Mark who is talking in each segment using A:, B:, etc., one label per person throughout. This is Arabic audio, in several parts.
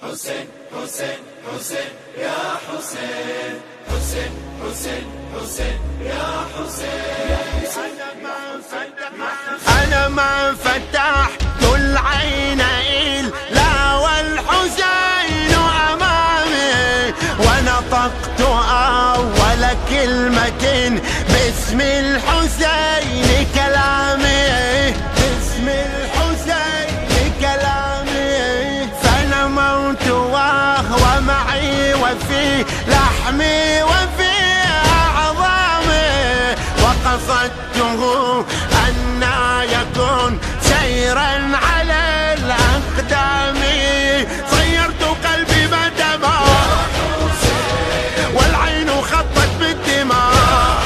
A: حسين حسين حسين يا حسين حسين حسين حسين يا حسين.
B: أنا ما فتحت العين إلا والحسين أمامي، ونطقت أول كلمة باسم الحسين كلامي، باسم الحسين كلامي. فنموت وهو معي وفي لحمي وفي أعظامي، وقصدته أن يكون سيرا على الأقدام. صيرت قلبي بدما والعين خطت بالدماء.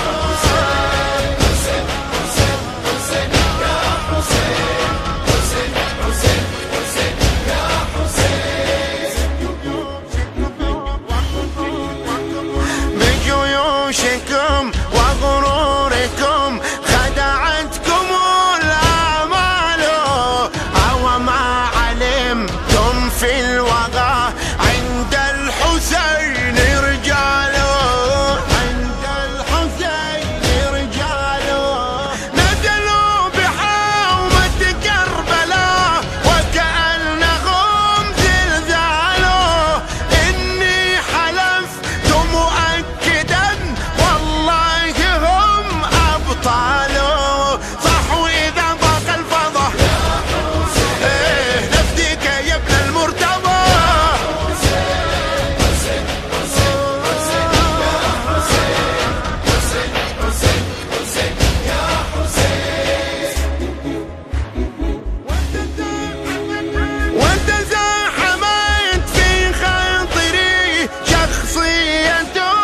B: بجيوشكم وغروركم خدعتكم الآمال، أو ما علمتم في الوغى عند الحسين رجال، عند الحسين رجال. نزلوا بحومة كربلاء وكأنهم زلزال، إني حلفت مؤكدا والله هم أبطال. صحوا إذا ضاق الفضا نفديك يا ابن المرتضى. وتزاحمت في خاطري شخصية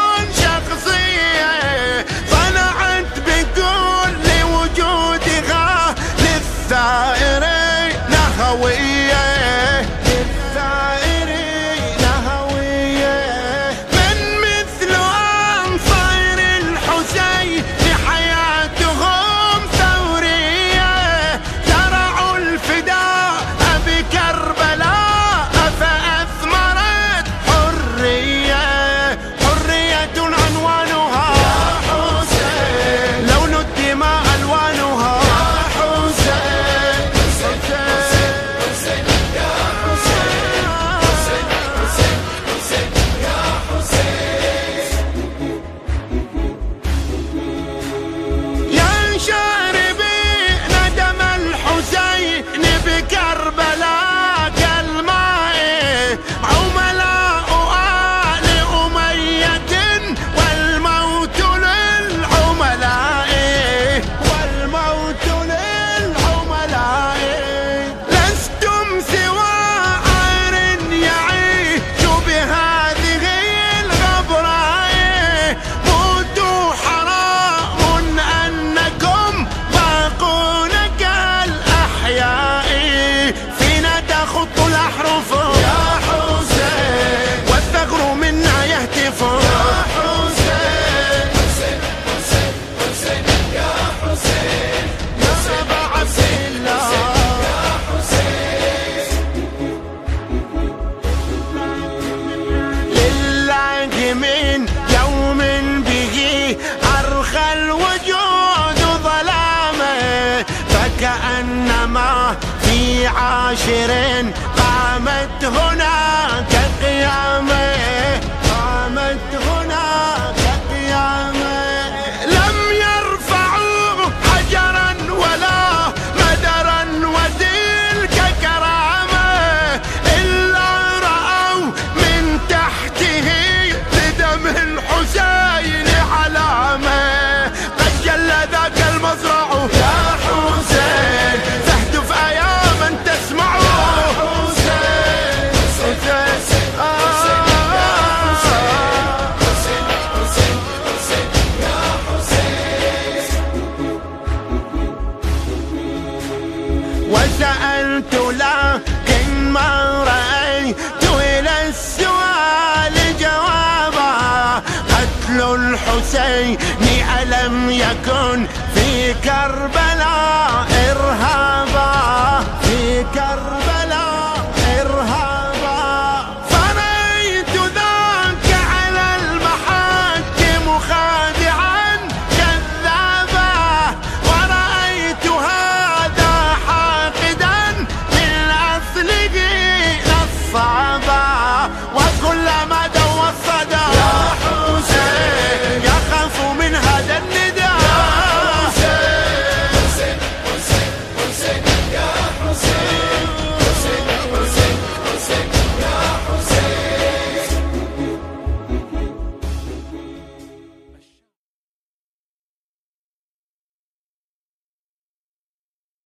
B: شخصية، صنعت بكل وجودها للثائر نهوية، للثائر نهوية. من مثل أنصار الحسين حياتهم ثورية، زرعوا الفداء بكربلاء فأثمرت حرية، حرية عنوانها يا حسين، لون الدماء ألوانها يا حسين.
A: حسين حسين يا حسين حسين حسين حسين يا حسين.
B: يا شاربي ندم الحسين بكربلاء كالماء، عملاء آل أمية والموت للعملاء، والموت للعملاء. لستم سوى عار يعيش بهذه الغبراء، موتوا حرام أنكم باقون كالأحياء. فينا تخط الأحرف يا حسين، والثغر منا يهتف يا حسين.
A: حسين حسين حسين يا حسين
B: يا سبع الله
A: يا حسين.
B: لله من يوم به أرخى الوجود ظلامه، فكأنما في عاشر قامت هناك قيامه، قامت هناك قيامه. لم يرفعوا حجرا ولا مدرا وتلك كرامه، إلا رأوا من تحته بدم الحسين علامه. قد جل ذاك المزرع يا حسين، فاهتف أياما تسمع يا حسين. حسين
A: حسين حسين يا حسين.
B: وسألت لكن ما رأيت إلى السؤال جوابا. قتل الحسين ألم يكن في كربلاء إرهابا، في كربلاء